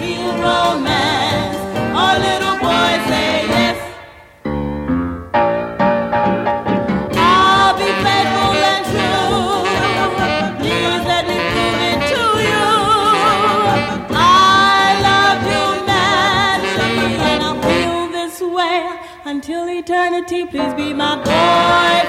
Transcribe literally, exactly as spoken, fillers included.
real romance. All little boys say yes. I'll be faithful and true. Please let me prove it to you. I love you madly, and I'll feel this way until eternity. Please be my boy.